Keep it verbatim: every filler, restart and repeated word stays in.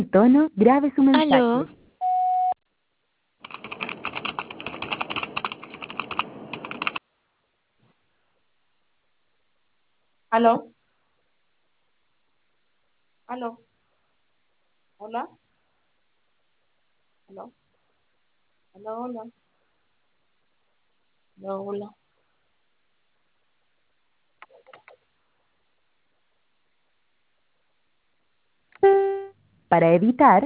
tono, grabe su Aló, mensaje. Aló, aló, hola, aló, aló, hola, aló, hola. Para evitar